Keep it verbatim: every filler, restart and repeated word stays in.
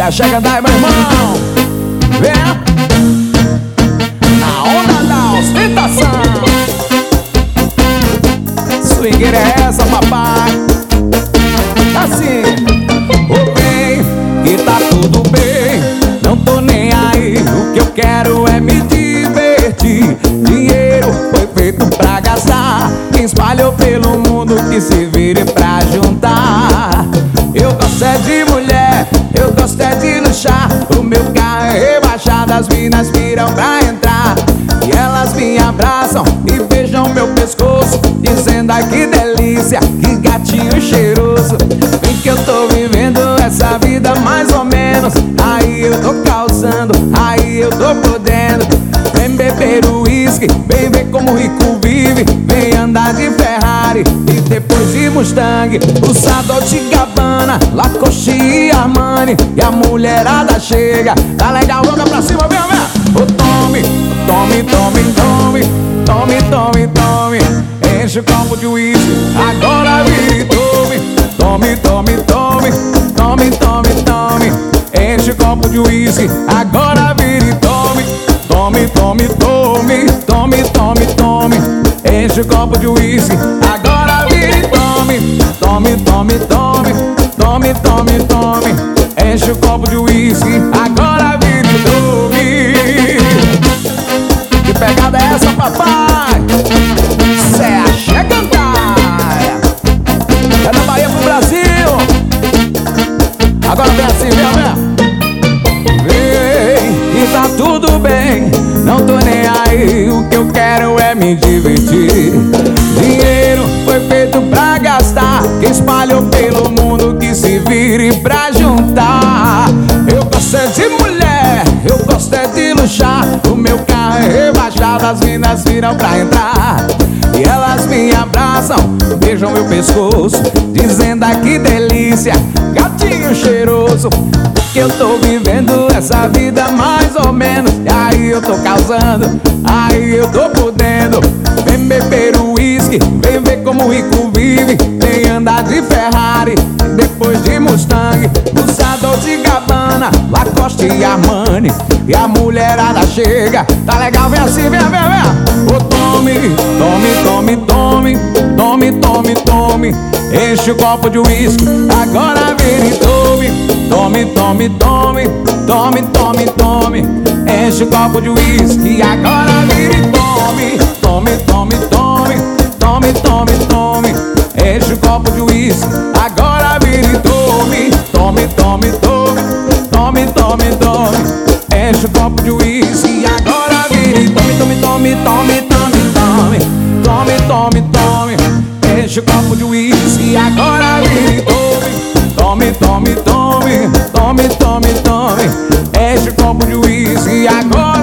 chega daí, meu irmão. Vem na onda da ostentação. Swingueira é essa, papai? Assim, ô bem, que tá tudo bem, não tô nem aí. O que eu quero é me divertir. Dinheiro foi feito pra gastar, quem espalhou pelo mundo que se vire pra juntar. Eu gosto é de mulher, eu gosto é de luxar. O meu carro é rebaixado, as minas viram pra entrar. E elas me abraçam e beijam meu pescoço, dizendo ai que delícia, que gatinho cheiroso. Vem que eu tô vivendo essa vida mais ou menos. Aí eu tô causando, aí eu tô podendo. Vem beber o uísque, vem ver como o rico vive. Vem andar de Ferrari e depois de Mustang, usar Dolce e Gabbana, Lacoste e Armani. E a mulherada chega, tá legal, joga pra cima, vem, vem. Ô tome, tome, tome, tome, tome, tome, tome. Enche o copo de uísque, agora vire e tome. Tome, tome, tome, tome, tome, tome. Enche o copo de uísque, agora vire e tome. Tome, tome, tome, tome, tome, tome. Enche o copo de uísque, agora vire e tome. Tome, tome, tome, tome, tome, tome. Enche o copo de uísque, agora vire e tome. Que pegada é essa, papai? Cê acha cantar? É da Bahia pro Brasil. Agora vem assim, vem, vem. Vem, e tá tudo bem, não tô nem aí. O que eu quero é me divertir. Dinheiro foi feito pra gastar, quem espalhou pelo mundo que se vire pra juntar. Eu gosto é de mulher, eu gosto é de luxar. O meu carro é rebaixado, as minas viram pra entrar. E elas me abraçam, beijam meu pescoço, dizendo ai que delícia, gatinho cheiroso. Que eu tô vivendo essa vida mais ou menos. E aí eu tô causando, aí eu tô podendo. Vem beber o uísque, vem ver como o rico vive. Vem andar de Ferrari, depois de Mustang, usar Dolce e Gabbana, Lacoste e Armani. E a mulherada chega, tá legal, vem assim, vem, vem, vem. Ô tome, tome, tome, tome, tome, tome, tome. Enche o copo de uísque, agora vire e tome. Tome, tome, tome, tome, tome, tome. Enche o copo de uísque, agora vire e tome. Tome, tome, tome, tome, tome, tome. Enche o copo de uísque, agora vire e tome. Tome, tome, tome, tome, tome, tome. Enche o copo de uísque, agora vire e tome. Tome, tome, tome, tome, tome. Tome, tome, tome. Enche o copo de uísque, agora vire e tome. Tome, tome, tome, tome, tome, tome. Enche o copo de uísque, agora